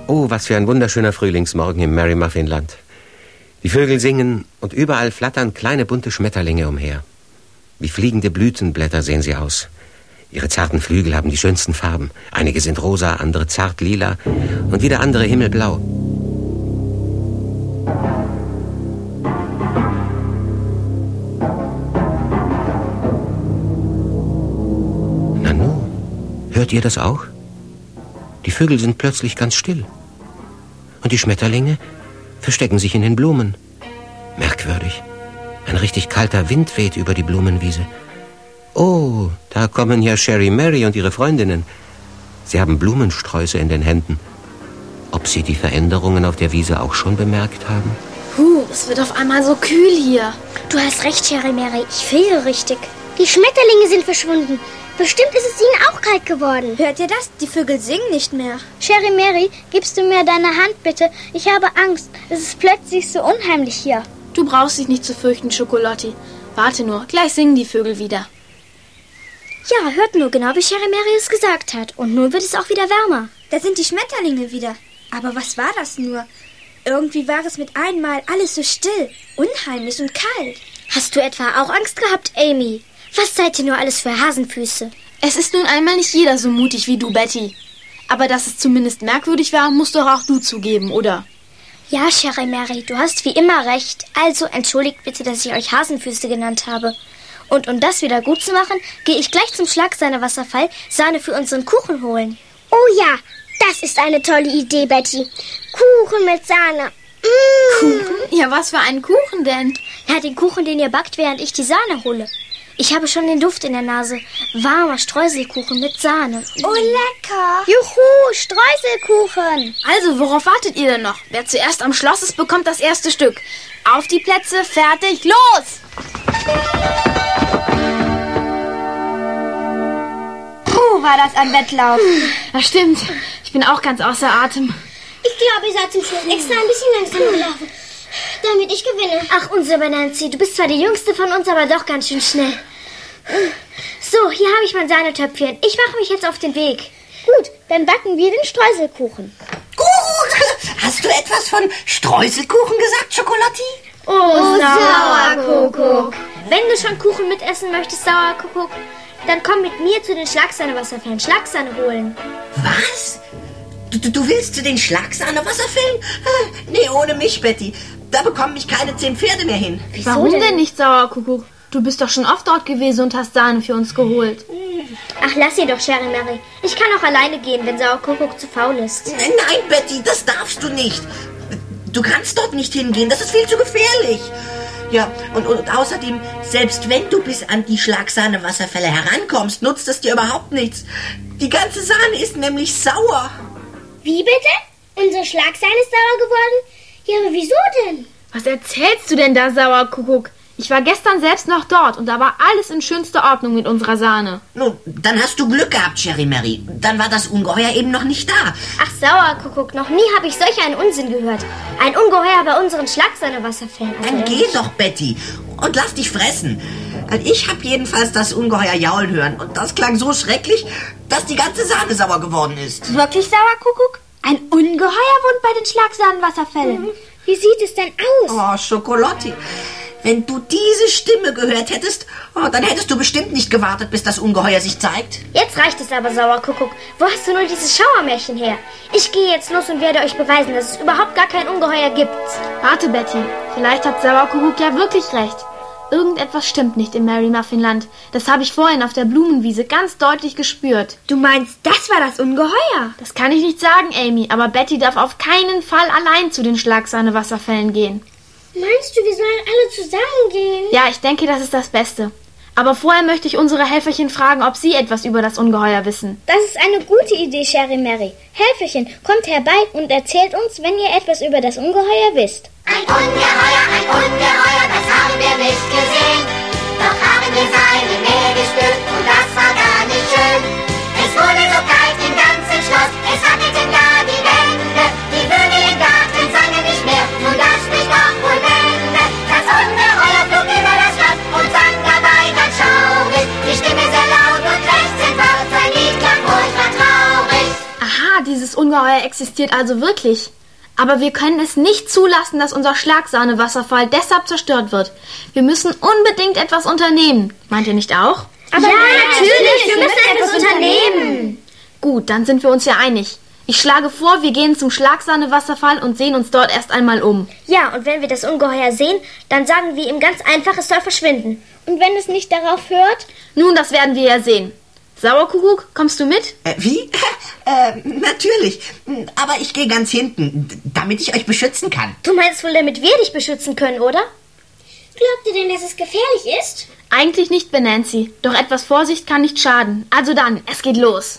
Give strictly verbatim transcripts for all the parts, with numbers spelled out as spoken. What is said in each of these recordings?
Oh, was für ein wunderschöner Frühlingsmorgen im Mary Muffin Land. Die Vögel singen und überall flattern kleine bunte Schmetterlinge umher. Wie fliegende Blütenblätter sehen sie aus. Ihre zarten Flügel haben die schönsten Farben. Einige sind rosa, andere zart lila und wieder andere himmelblau. Nanu, hört ihr das auch? Die Vögel sind plötzlich ganz still. Und die Schmetterlinge verstecken sich in den Blumen. Merkwürdig. Ein richtig kalter Wind weht über die Blumenwiese. Oh, da kommen ja Sherry Mary und ihre Freundinnen. Sie haben Blumensträuße in den Händen. Ob sie die Veränderungen auf der Wiese auch schon bemerkt haben? Puh, es wird auf einmal so kühl hier. Du hast recht, Sherry Mary. Ich friere richtig. Die Schmetterlinge sind verschwunden. Bestimmt ist es ihnen auch kalt geworden. Hört ihr das? Die Vögel singen nicht mehr. Sherry Mary, gibst du mir deine Hand bitte? Ich habe Angst. Es ist plötzlich so unheimlich hier. Du brauchst dich nicht zu fürchten, Schokolotti. Warte nur, gleich singen die Vögel wieder. Ja, hört nur, genau wie Sherry Mary es gesagt hat. Und nun wird es auch wieder wärmer. Da sind die Schmetterlinge wieder. Aber was war das nur? Irgendwie war es mit einmal alles so still, unheimlich und kalt. Hast du etwa auch Angst gehabt, Amy? Was seid ihr nur alles für Hasenfüße? Es ist nun einmal nicht jeder so mutig wie du, Betty. Aber dass es zumindest merkwürdig war, musst doch auch du zugeben, oder? Ja, Sherry Mary, du hast wie immer recht. Also entschuldigt bitte, dass ich euch Hasenfüße genannt habe. Und um das wieder gut zu machen, gehe ich gleich zum Schlagsahne-Wasserfall Sahne für unseren Kuchen holen. Oh ja, das ist eine tolle Idee, Betty. Kuchen mit Sahne. Mmh. Kuchen? Ja, was für einen Kuchen denn? Ja, den Kuchen, den ihr backt, während ich die Sahne hole. Ich habe schon den Duft in der Nase. Warmer Streuselkuchen mit Sahne. Oh, lecker. Juhu, Streuselkuchen. Also, worauf wartet ihr denn noch? Wer zuerst am Schloss ist, bekommt das erste Stück. Auf die Plätze, fertig, los! Puh, war das ein Wettlauf. Das stimmt. Ich bin auch ganz außer Atem. Ich glaube, ihr seid zum Schluss extra ein bisschen langsam gelaufen, damit ich gewinne. Ach, unsere Nancy, du bist zwar die Jüngste von uns, aber doch ganz schön schnell. So, hier habe ich mein Sahnetöpfchen. Ich mache mich jetzt auf den Weg. Gut, dann backen wir den Streuselkuchen. Gut. Hast du etwas von Streuselkuchen gesagt, Schokolotti? Oh, oh Sauerkuckuck. Wenn du schon Kuchen mitessen möchtest, Sauerkuckuck, dann komm mit mir zu den Schlagsahne-Wasserfällen. Schlagsahne holen. Was? Du, du, du willst zu den Schlagsahne-Wasserfällen? Nee, ohne mich, Betty. Da bekommen mich keine zehn Pferde mehr hin. Wieso Warum denn? denn nicht, Sauerkuckuck? Du bist doch schon oft dort gewesen und hast Sahne für uns geholt. Ach, lass sie doch, Sherry Mary. Ich kann auch alleine gehen, wenn Sauerkuckuck zu faul ist. Nein, nein, Betty, das darfst du nicht. Du kannst dort nicht hingehen, das ist viel zu gefährlich. Ja, und, und außerdem, selbst wenn du bis an die Schlagsahne-Wasserfälle herankommst, nutzt es dir überhaupt nichts. Die ganze Sahne ist nämlich sauer. Wie bitte? Unsere Schlagsahne ist sauer geworden? Ja, aber wieso denn? Was erzählst du denn da, Sauerkuckuck? Ich war gestern selbst noch dort und da war alles in schönster Ordnung mit unserer Sahne. Nun, dann hast du Glück gehabt, Sherry Mary. Dann war das Ungeheuer eben noch nicht da. Ach, Sauerkuckuck, noch nie habe ich solch einen Unsinn gehört. Ein Ungeheuer bei unseren Schlagsahne-Wasserfällen. Dann geh doch, Betty, und lass dich fressen. Ich habe jedenfalls das Ungeheuer jaulen hören und das klang so schrecklich, dass die ganze Sahne sauer geworden ist. Wirklich, Sauerkuckuck? Ein Ungeheuer wohnt bei den Schlagsahnen-Wasserfällen. Mhm. Wie sieht es denn aus? Oh, Schokolotti. Wenn du diese Stimme gehört hättest, oh, dann hättest du bestimmt nicht gewartet, bis das Ungeheuer sich zeigt. Jetzt reicht es aber, Sauerkuckuck. Wo hast du nur dieses Schauermärchen her? Ich gehe jetzt los und werde euch beweisen, dass es überhaupt gar kein Ungeheuer gibt. Warte, Betty. Vielleicht hat Sauerkuckuck ja wirklich recht. Irgendetwas stimmt nicht im Mary Muffin Land. Das habe ich vorhin auf der Blumenwiese ganz deutlich gespürt. Du meinst, das war das Ungeheuer? Das kann ich nicht sagen, Amy, aber Betty darf auf keinen Fall allein zu den Schlagsahne-Wasserfällen gehen. Meinst du, wir sollen alle zusammengehen? Ja, ich denke, das ist das Beste. Aber vorher möchte ich unsere Helferchen fragen, ob sie etwas über das Ungeheuer wissen. Das ist eine gute Idee, Sherry Mary. Helferchen, kommt herbei und erzählt uns, wenn ihr etwas über das Ungeheuer wisst. Ein Ungeheuer, ein Ungeheuer, das haben wir nicht gesehen. Doch haben wir seine Nähe gespürt und das war gar nicht schön. Es wurde so kalt im ganzen Schloss, es wackelten gar die Wände. Die Vögel im Garten sangen nicht mehr, nun das spricht doch wohl Bände. Das Ungeheuer flog über das Schloss und sang dabei ganz schaurig. Die Stimme sehr laut und lechzend war, sein Lied klang furchtbar traurig. Aha, dieses Ungeheuer existiert also wirklich. Aber wir können es nicht zulassen, dass unser Schlagsahnewasserfall deshalb zerstört wird. Wir müssen unbedingt etwas unternehmen. Meint ihr nicht auch? Aber ja, natürlich, wir müssen etwas unternehmen. Gut, dann sind wir uns ja einig. Ich schlage vor, wir gehen zum Schlagsahnewasserfall und sehen uns dort erst einmal um. Ja, und wenn wir das Ungeheuer sehen, dann sagen wir ihm ganz einfach, es soll verschwinden. Und wenn es nicht darauf hört? Nun, das werden wir ja sehen. Sauerkuckuck, kommst du mit? Äh, wie? äh, natürlich. Aber ich gehe ganz hinten, damit ich euch beschützen kann. Du meinst wohl, damit wir dich beschützen können, oder? Glaubt ihr denn, dass es gefährlich ist? Eigentlich nicht, Benanzi. Doch etwas Vorsicht kann nicht schaden. Also dann, es geht los.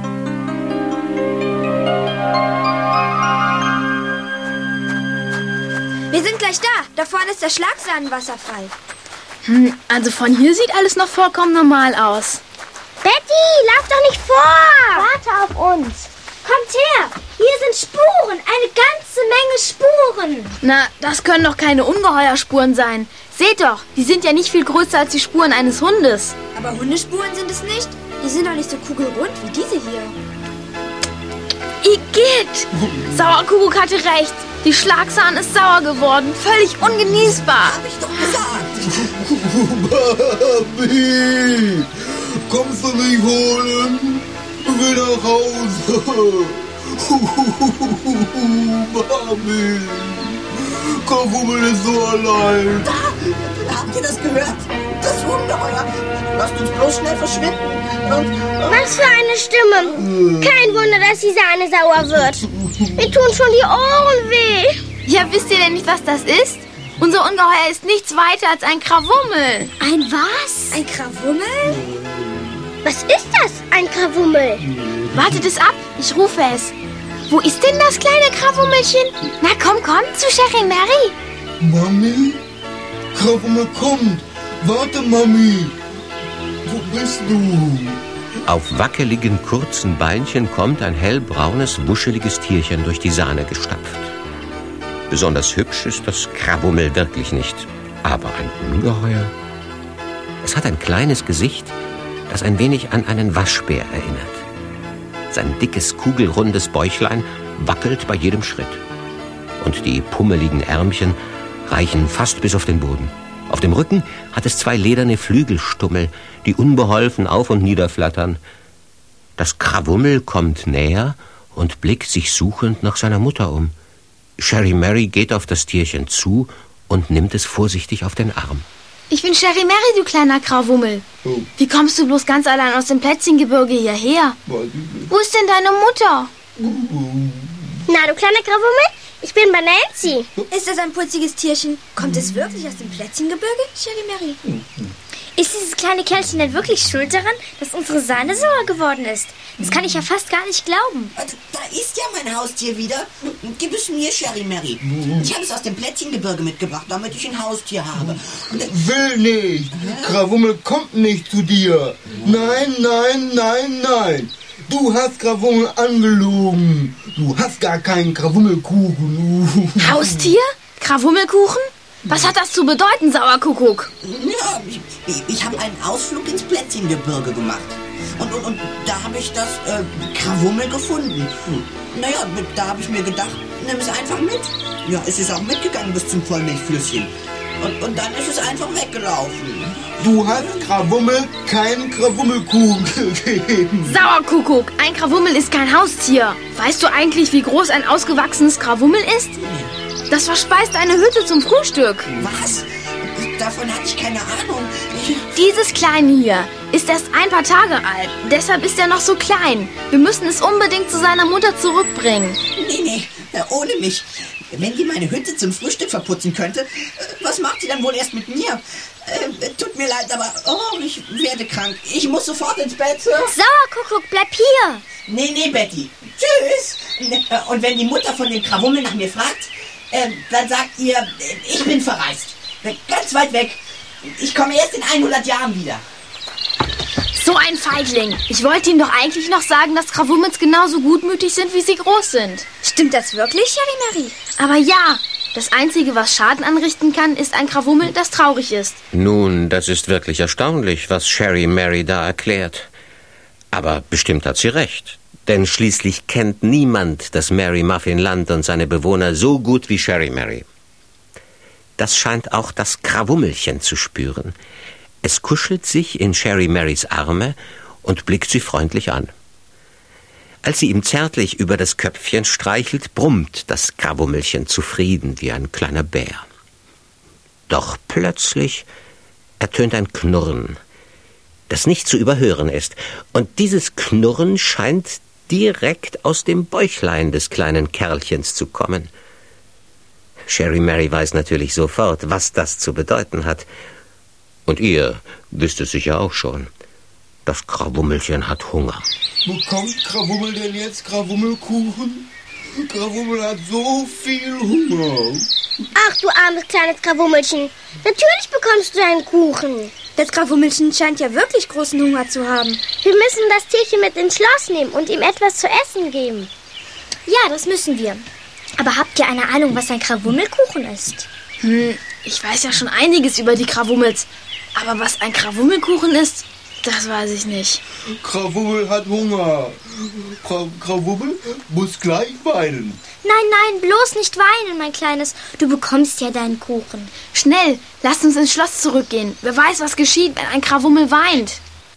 Wir sind gleich da. Da vorne ist der Schlagsahnenwasserfall. Hm, also von hier sieht alles noch vollkommen normal aus. Betty, lauf doch nicht vor! Warte auf uns. Kommt her! Hier sind Spuren, eine ganze Menge Spuren. Na, das können doch keine Ungeheuerspuren sein. Seht doch, die sind ja nicht viel größer als die Spuren eines Hundes. Aber Hundespuren sind es nicht. Die sind doch nicht so kugelrund wie diese hier. Igitt! Sauerkuckuck hatte recht. Die Schlagsahne ist sauer geworden. Völlig ungenießbar. Hab ich doch gesagt. Baby, kommst du mich holen? Ich will nach Hause. Mami, Karummel ist so allein. Da, habt ihr das gehört? Das Ungeheuer. Lasst uns bloß schnell verschwinden. Und, Was für eine Stimme. Kein Wunder, dass die Sahne sauer wird. Mir tun schon die Ohren weh. Ja, wisst ihr denn nicht, was das ist? Unser Ungeheuer ist nichts weiter als ein Krawummel. Ein was? Ein Krawummel? Was ist das, ein Krawummel? Wartet es ab, ich rufe es. Wo ist denn das kleine Krawummelchen? Na komm, komm zu Sherry Mary. Mami, Karummel kommt. Warte, Mami. Wo bist du? Auf wackeligen, kurzen Beinchen kommt ein hellbraunes, wuscheliges Tierchen durch die Sahne gestapft. Besonders hübsch ist das Krawummel wirklich nicht. Aber ein Ungeheuer. Es hat ein kleines Gesicht, das ein wenig an einen Waschbär erinnert. Sein dickes, kugelrundes Bäuchlein wackelt bei jedem Schritt. Und die pummeligen Ärmchen reichen fast bis auf den Boden. Auf dem Rücken hat es zwei lederne Flügelstummel, die unbeholfen auf und nieder flattern. Das Krawummel kommt näher und blickt sich suchend nach seiner Mutter um. Sherry Mary geht auf das Tierchen zu und nimmt es vorsichtig auf den Arm. Ich bin Sherry Mary, du kleiner Krawummel. Oh. Wie kommst du bloß ganz allein aus dem Plätzchengebirge hierher? Wo ist denn deine Mutter? Na, du kleiner Krawummel, ich bin Benanzi. Ist das ein putziges Tierchen? Kommt es wirklich aus dem Plätzchengebirge, Sherry Mary? Ist dieses kleine Kerlchen denn wirklich schuld daran, dass unsere Sahne sauer geworden ist? Das kann ich ja fast gar nicht glauben. Also, da ist ja mein Haustier wieder. Gib es mir, Sherry Mary. Ich habe es aus dem Plätzchengebirge mitgebracht, damit ich ein Haustier habe. Und, äh, Will nicht. Krawummel kommt nicht zu dir. Nein, nein, nein, nein. Du hast Krawummel angelogen. Du hast gar keinen Krawummelkuchen. Haustier? Krawummelkuchen? Was hat das zu bedeuten, Sauerkuckuck? ja, ich, ich, ich habe einen Ausflug ins Plätzchengebirge gemacht. Und, und, und da habe ich das äh, Krawummel gefunden. Naja, da habe ich mir gedacht, nimm es einfach mit. Ja, es ist auch mitgegangen bis zum Vollmilchflüsschen. Und, und dann ist es einfach weggelaufen. Du hast Krawummel keinen Krawummelkuchen gegeben. Sauerkuckuck, ein Krawummel ist kein Haustier. Weißt du eigentlich, wie groß ein ausgewachsenes Krawummel ist? Das verspeist eine Hütte zum Frühstück. Was? Davon hatte ich keine Ahnung. Ich, Dieses Kleine hier ist erst ein paar Tage alt. Deshalb ist er noch so klein. Wir müssen es unbedingt zu seiner Mutter zurückbringen. nee, nee, ohne mich. Wenn die meine Hütte zum Frühstück verputzen könnte, was macht die dann wohl erst mit mir? Äh, tut mir leid, aber oh, ich werde krank. Ich muss sofort ins Bett. Sauerkuckuck, bleib hier. Nee, nee, Betty. Tschüss. Und wenn die Mutter von dem Krawummel nach mir fragt, äh, dann sagt ihr, ich bin verreist. Ganz weit weg. Ich komme erst in hundert Jahren wieder. So ein Feigling. Ich wollte ihm doch eigentlich noch sagen, dass Krawummels genauso gutmütig sind, wie sie groß sind. Stimmt das wirklich, Sherry Mary? Aber ja, das Einzige, was Schaden anrichten kann, ist ein Krawummel, das traurig ist. Nun, das ist wirklich erstaunlich, was Sherry Mary da erklärt. Aber bestimmt hat sie recht. Denn schließlich kennt niemand das Merry Muffin Land und seine Bewohner so gut wie Cheri Mary. Das scheint auch das Krawummelchen zu spüren. Es kuschelt sich in Cheri Marys Arme und blickt sie freundlich an. Als sie ihm zärtlich über das Köpfchen streichelt, brummt das Krawummelchen zufrieden wie ein kleiner Bär. Doch plötzlich ertönt ein Knurren, das nicht zu überhören ist. Und dieses Knurren scheint direkt aus dem Bäuchlein des kleinen Kerlchens zu kommen. Cheri Mary weiß natürlich sofort, was das zu bedeuten hat. Und ihr wisst es sicher auch schon. Das Krawummelchen hat Hunger. Bekommt Krawummel denn jetzt Krawummelkuchen? Krawummel hat so viel Hunger. Ach, du armes kleines Krawummelchen. Natürlich bekommst du deinen Kuchen. Das Krawummelchen scheint ja wirklich großen Hunger zu haben. Wir müssen das Tierchen mit ins Schloss nehmen und ihm etwas zu essen geben. Ja, das müssen wir. Aber habt ihr eine Ahnung, was ein Krawummelkuchen ist? Hm, ich weiß ja schon einiges über die Krawummels. Aber was ein Krawummelkuchen ist, das weiß ich nicht. Krawummel hat Hunger. Kra Krawummel muss gleich weinen. Nein, nein, bloß nicht weinen, mein Kleines. Du bekommst ja deinen Kuchen. Schnell, lasst uns ins Schloss zurückgehen. Wer weiß, was geschieht, wenn ein Krawummel weint.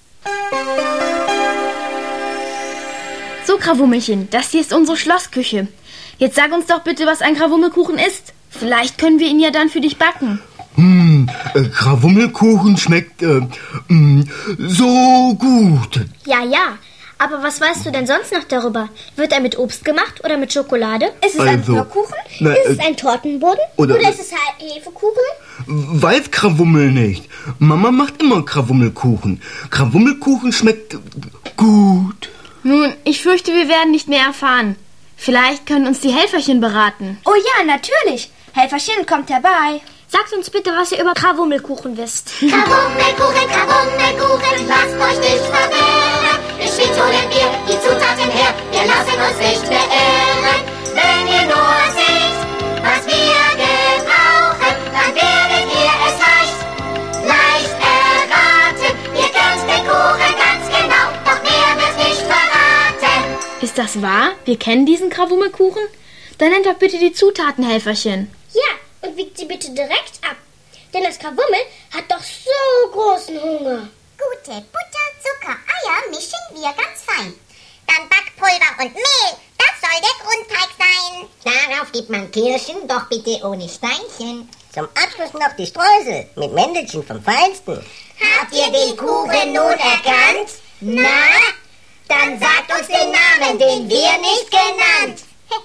So, Krawummelchen, das hier ist unsere Schlossküche. Jetzt sag uns doch bitte, was ein Krawummelkuchen ist. Vielleicht können wir ihn ja dann für dich backen. Hm, äh, Krawummelkuchen schmeckt äh, mh, so gut. Ja, ja. Aber was weißt du denn sonst noch darüber? Wird er mit Obst gemacht oder mit Schokolade? Ist es Also, ein Blöckuchen? na, ist es äh, ein Tortenboden? oder- Oder, ist es Hefekuchen? Weiß Krawummel nicht. Mama macht immer Krawummelkuchen. Krawummelkuchen schmeckt gut. Nun, ich fürchte, wir werden nicht mehr erfahren. Vielleicht können uns die Helferchen beraten. Oh ja, natürlich. Helferchen, kommt herbei. Sagt uns bitte, was ihr über Krawummelkuchen wisst. Krawummelkuchen, Krawummelkuchen, lasst euch nicht verwirren. Geschwind holen wir die Zutaten her, wir lassen uns nicht beirren. Wenn ihr nur seht, was wir gebrauchen, dann werdet ihr es leicht, leicht erraten. Ihr kennt den Kuchen ganz genau, doch mehr wird nicht verraten. Ist das wahr? Wir kennen diesen Krawummelkuchen? Dann nennt doch bitte die Zutaten, Helferchen. Ja, und wiegt sie bitte direkt ab. Denn das Krawummel hat doch so großen Hunger. Gute Butter, Zucker, Eier mischen wir ganz fein. Dann Backpulver und Mehl, das soll der Grundteig sein. Darauf gibt man Kirschen, doch bitte ohne Steinchen. Zum Abschluss noch die Streusel mit Mändelchen vom Feinsten. Habt ihr den Kuchen nun erkannt? Na, dann sagt uns den Namen, den wir nicht genannt.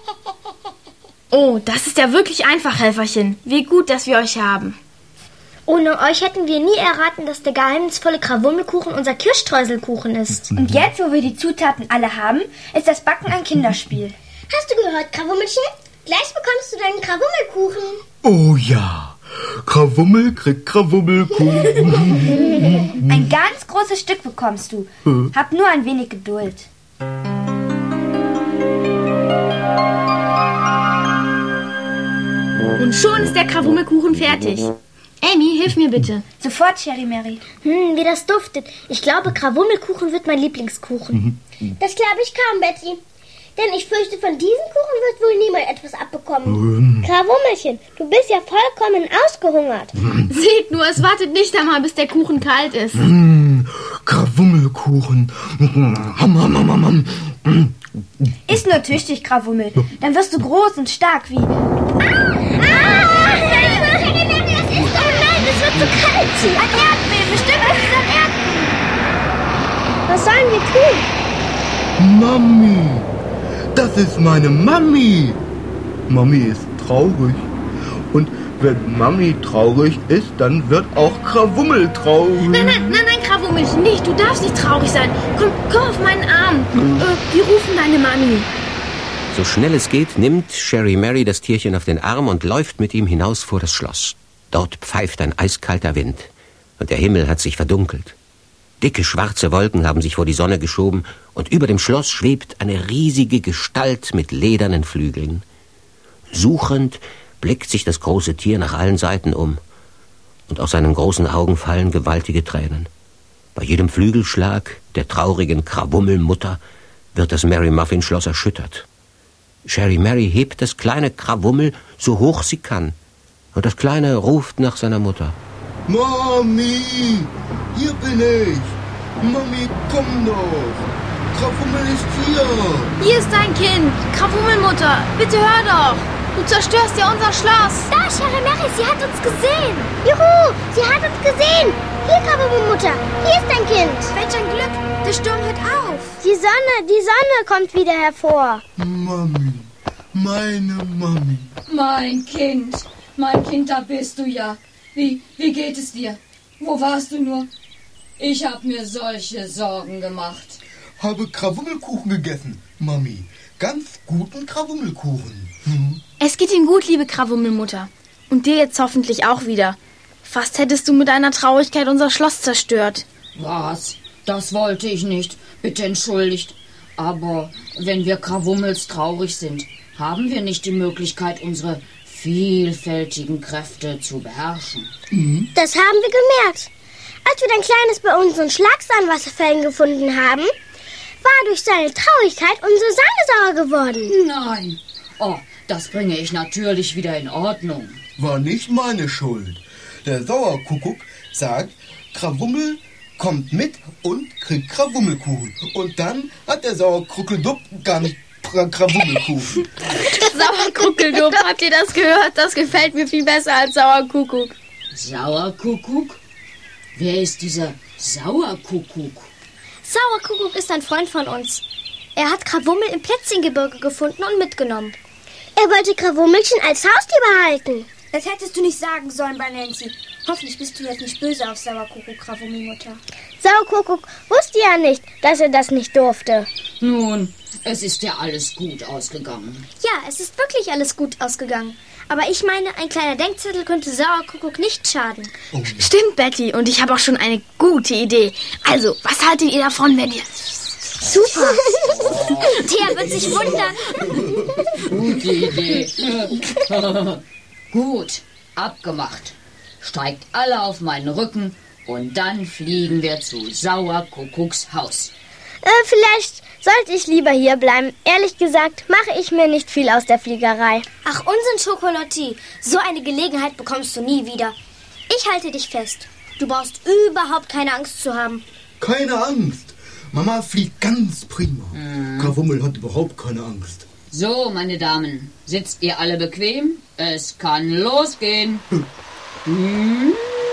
Oh, das ist ja wirklich einfach, Helferchen. Wie gut, dass wir euch haben. Ohne euch hätten wir nie erraten, dass der geheimnisvolle Krawummelkuchen unser Kirschstreuselkuchen ist. Und jetzt, wo wir die Zutaten alle haben, ist das Backen ein Kinderspiel. Hast du gehört, Krawummelchen? Gleich bekommst du deinen Krawummelkuchen. Oh ja, Krawummel kriegt Krawummelkuchen. Ein ganz großes Stück bekommst du. Hab nur ein wenig Geduld. Und schon ist der Krawummelkuchen fertig. Amy, hilf mir bitte. Sofort, Cheri Mary. Hm, wie das duftet. Ich glaube, Krawummelkuchen wird mein Lieblingskuchen. Das glaube ich kaum, Betty. Denn ich fürchte, von diesem Kuchen wird wohl niemand etwas abbekommen. Krawummelchen, du bist ja vollkommen ausgehungert. Seht nur, es wartet nicht einmal, bis der Kuchen kalt ist. Mmh, Krawummelkuchen. Ham, ham, ham, ham, ham. Iss nur tüchtig, Krawummel. Dann wirst du groß und stark wie... Ah! Es wird zu kalt. Ein Erdbeben, bestimmt ist es ein Erdbeben. Was sollen wir tun? Mami, das ist meine Mami. Mami ist traurig. Und wenn Mami traurig ist, dann wird auch Krawummel traurig. Nein, nein, nein, nein, Krawummelchen, nicht. Du darfst nicht traurig sein. Komm, komm auf meinen Arm. Äh, wir rufen deine Mami. So schnell es geht, nimmt Cheri Mary das Tierchen auf den Arm und läuft mit ihm hinaus vor das Schloss. Dort pfeift ein eiskalter Wind und der Himmel hat sich verdunkelt. Dicke schwarze Wolken haben sich vor die Sonne geschoben und über dem Schloss schwebt eine riesige Gestalt mit ledernen Flügeln. Suchend blickt sich das große Tier nach allen Seiten um und aus seinen großen Augen fallen gewaltige Tränen. Bei jedem Flügelschlag der traurigen Krawummelmutter wird das Mary Muffin Schloss erschüttert. Sherry Mary hebt das kleine Krawummel so hoch sie kann. Und das Kleine ruft nach seiner Mutter. Mami, hier bin ich. Mami, komm doch. Krawummel ist hier. Hier ist dein Kind. Krawummelmutter, bitte hör doch. Du zerstörst ja unser Schloss. Da, Sherry Mary, sie hat uns gesehen. Juhu, sie hat uns gesehen. Hier, Krawummelmutter, hier ist dein Kind. Welch ein Glück, der Sturm hört auf. Die Sonne, die Sonne kommt wieder hervor. Mami, meine Mami. Mein Kind, mein Kind, da bist du ja. Wie, wie geht es dir? Wo warst du nur? Ich habe mir solche Sorgen gemacht. Habe Krawummelkuchen gegessen, Mami. Ganz guten Krawummelkuchen. Hm? Es geht Ihnen gut, liebe Krawummelmutter. Und dir jetzt hoffentlich auch wieder. Fast hättest du mit deiner Traurigkeit unser Schloss zerstört. Was? Das wollte ich nicht. Bitte entschuldigt. Aber wenn wir Krawummels traurig sind, haben wir nicht die Möglichkeit, unsere vielfältigen Kräfte zu beherrschen. Mhm. Das haben wir gemerkt. Als wir dein Kleines bei unseren Schlagzahnwasserfällen gefunden haben, war durch seine Traurigkeit unsere Sahne sauer geworden. Nein. Oh, das bringe ich natürlich wieder in Ordnung. War nicht meine Schuld. Der Sauerkuckuck sagt, Krawummel kommt mit und kriegt Krawummelkuchen. Und dann hat der Sauerkruckeldupp ganz Krawummelkuchen. Sauerkuckeldupp, habt ihr das gehört? Das gefällt mir viel besser als Sauerkuckuck. Sauerkuckuck? Wer ist dieser Sauerkuckuck? Sauerkuckuck ist ein Freund von uns. Er hat Krawummel im Plätzchengebirge gefunden und mitgenommen. Er wollte Krawummelchen als Haustier behalten. Das hättest du nicht sagen sollen bei Nancy. Hoffentlich bist du jetzt nicht böse auf Sauerkuckuck, Krawummelmutter. Sauerkuckuck wusste ja nicht, dass er das nicht durfte. Nun, es ist ja alles gut ausgegangen. Ja, es ist wirklich alles gut ausgegangen. Aber ich meine, ein kleiner Denkzettel könnte Sauerkuckuck nicht schaden. Oh. Stimmt, Betty. Und ich habe auch schon eine gute Idee. Also, was haltet ihr davon, wenn ihr... Super. Oh. Thea wird sich wundern. Gute Idee. Gut, abgemacht. Steigt alle auf meinen Rücken und dann fliegen wir zu Sauerkuckucks Haus. Äh, vielleicht sollte ich lieber hier bleiben. Ehrlich gesagt mache ich mir nicht viel aus der Fliegerei. Ach, Unsinn, Schokolotti. So eine Gelegenheit bekommst du nie wieder. Ich halte dich fest. Du brauchst überhaupt keine Angst zu haben. Keine Angst. Mama fliegt ganz prima. Mhm. Krawummel hat überhaupt keine Angst. So, meine Damen, sitzt ihr alle bequem? Es kann losgehen. Hm. Hm.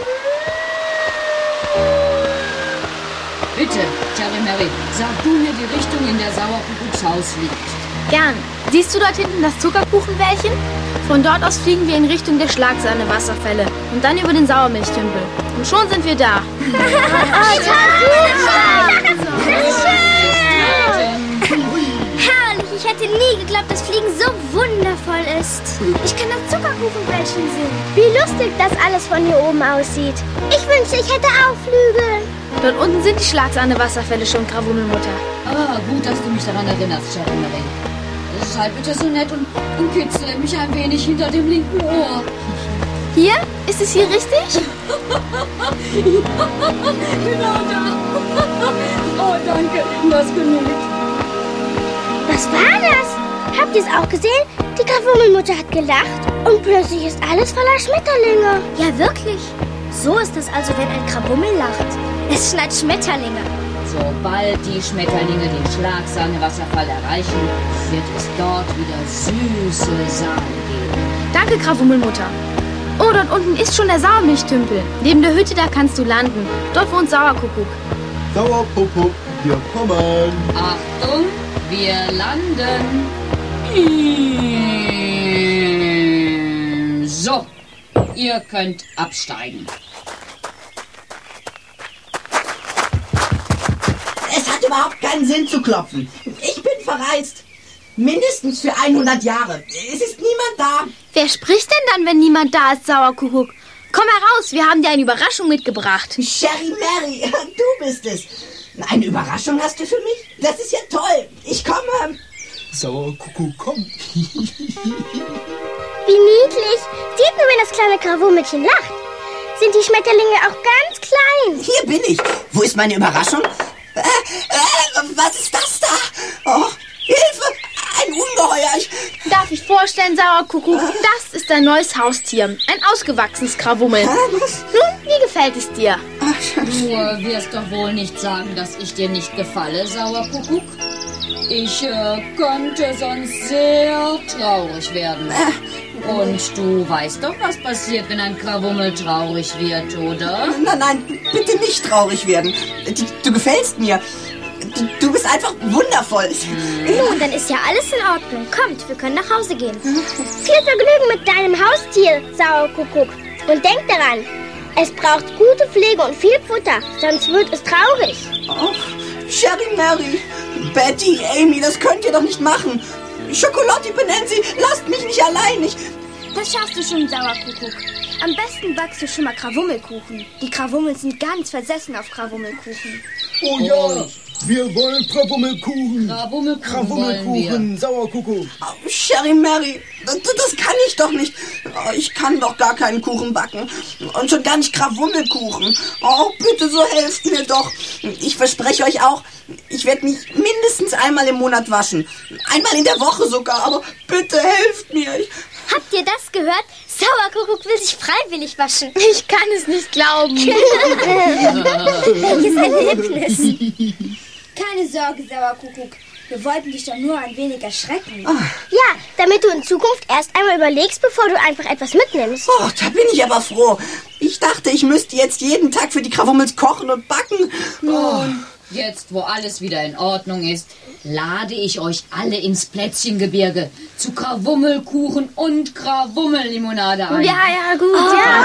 Bitte, Sherry Mary, sag du mir die Richtung, in der Sauerkuckucks Haus liegt. Gern. Siehst du dort hinten das Zuckerkuchenbällchen? Von dort aus fliegen wir in Richtung der Schlagsahne-Wasserfälle und dann über den Sauermilchtümpel. Und schon sind wir da. Herrlich, ich hätte nie geglaubt, dass Fliegen so wundervoll ist. Ich kann das Zuckerkuchenbällchen sehen. Wie lustig das alles von hier oben aussieht. Ich wünschte, ich hätte auch Flügel. Dort unten sind die Schlagsahne-Wasserfälle schon, Krawummelmutter. Ah, gut, dass du mich daran erinnerst, Sherry Mary. Sei bitte so nett und, und kitzle mich ein wenig hinter dem linken Ohr. Hier? Ist es hier richtig? Genau da. Oh, danke, das genügt. Was war das? Habt ihr es auch gesehen? Die Krawummelmutter hat gelacht und plötzlich ist alles voller Schmetterlinge. Ja, wirklich. So ist es also, wenn ein Krawummel lacht. Es schneit Schmetterlinge. Sobald die Schmetterlinge den Schlagsahne-Wasserfall erreichen, wird es dort wieder süße Sahne geben. Danke, Krawummelmutter. Oh, dort unten ist schon der Sauermilchtümpel. Neben der Hütte, da kannst du landen. Dort wohnt Sauerkuckuck. Sauerkuckuck, wir kommen. Achtung, wir landen. So, ihr könnt absteigen. Es hat überhaupt keinen Sinn zu klopfen. Ich bin verreist. Mindestens für hundert Jahre. Es ist niemand da. Wer spricht denn dann, wenn niemand da ist, Sauerkuckuck? Komm heraus, wir haben dir eine Überraschung mitgebracht. Sherry Mary, du bist es. Eine Überraschung hast du für mich? Das ist ja toll. Ich komme. Sauerkuckuck kommt. Wie niedlich. Sieht nur, wenn das kleine Krawummelchen lacht. Sind die Schmetterlinge auch ganz klein. Hier bin ich. Wo ist meine Überraschung? Äh, äh, was ist das da? Oh, Hilfe! Ein Ungeheuer! Ich... Darf ich vorstellen, Sauerkuckuck? Das ist dein neues Haustier. Ein ausgewachsenes Krawummel. Nun, wie gefällt es dir? Du wirst doch wohl nicht sagen, dass ich dir nicht gefalle, Sauerkuckuck. Ich äh, könnte sonst sehr traurig werden. Und du weißt doch, was passiert, wenn ein Krawummel traurig wird, oder? Nein, nein, bitte nicht traurig werden. Du, du gefällst mir. Du, du bist einfach wundervoll. Nun, dann ist ja alles in Ordnung. Kommt, wir können nach Hause gehen. Viel Vergnügen mit deinem Haustier, Sauerkuckuck. Und denk daran, es braucht gute Pflege und viel Futter, sonst wird es traurig. Oh, Sherry Mary, Betty, Amy, das könnt ihr doch nicht machen. Schokolotti, Benenzi, lasst mich nicht allein. Ich... Das schaffst du schon, Sauerkuckuck. Am besten backst du schon mal Krawummelkuchen. Die Krawummel sind ganz versessen auf Krawummelkuchen. Oh ja, wir wollen Krawummelkuchen. Krawummelkuchen, Krawummelkuchen, Sauerkuckuck. Oh, Sherry Mary, das, das kann ich doch nicht. Oh, ich kann doch gar keinen Kuchen backen. Und schon gar nicht Krawummelkuchen. Oh, bitte, so helft mir doch. Ich verspreche euch auch, ich werde mich mindestens einmal im Monat waschen. Einmal in der Woche sogar, aber bitte helft mir. Ich... Habt ihr das gehört? Sauerkuckuck will sich freiwillig waschen. Ich kann es nicht glauben. Welches Erlebnis. Keine Sorge, Sauerkuckuck. Wir wollten dich doch nur ein wenig erschrecken. Ja, damit du in Zukunft erst einmal überlegst, bevor du einfach etwas mitnimmst. Oh, da bin ich aber froh. Ich dachte, ich müsste jetzt jeden Tag für die Krawummels kochen und backen. Nun, jetzt, wo alles wieder in Ordnung ist, lade ich euch alle ins Plätzchengebirge zu Krawummelkuchen und Krawummellimonade ein. Ja, ja, gut.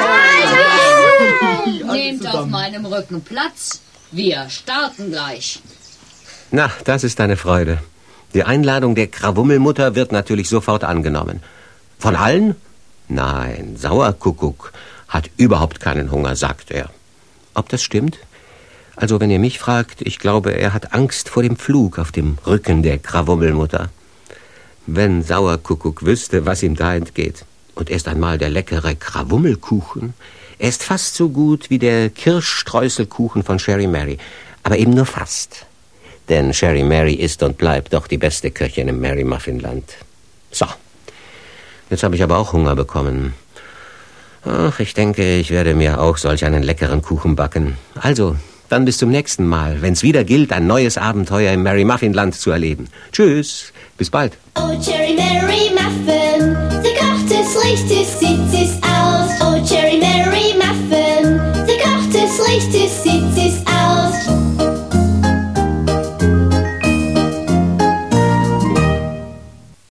Ja. Nehmt auf meinem Rücken Platz. Wir starten gleich. Na, das ist eine Freude. Die Einladung der Krawummelmutter wird natürlich sofort angenommen. Von allen? Nein, Sauerkuckuck hat überhaupt keinen Hunger, sagt er. Ob das stimmt? Also, wenn ihr mich fragt, ich glaube, er hat Angst vor dem Flug auf dem Rücken der Krawummelmutter. Wenn Sauerkuckuck wüsste, was ihm da entgeht. Und erst einmal der leckere Krawummelkuchen. Er ist fast so gut wie der Kirschstreuselkuchen von Sherry Mary. Aber eben nur fast. Denn Sherry Mary ist und bleibt doch die beste Köchin im Mary Muffinland. So. Jetzt habe ich aber auch Hunger bekommen. Ach, ich denke, ich werde mir auch solch einen leckeren Kuchen backen. Also, dann bis zum nächsten Mal, wenn es wieder gilt, ein neues Abenteuer im Mary Muffinland zu erleben. Tschüss, bis bald. Oh, Cherry Mary Muffin, sie kocht es richtig, sieht es aus. Oh, Cherry Mary Muffin, sie kocht es richtig, sieht es aus.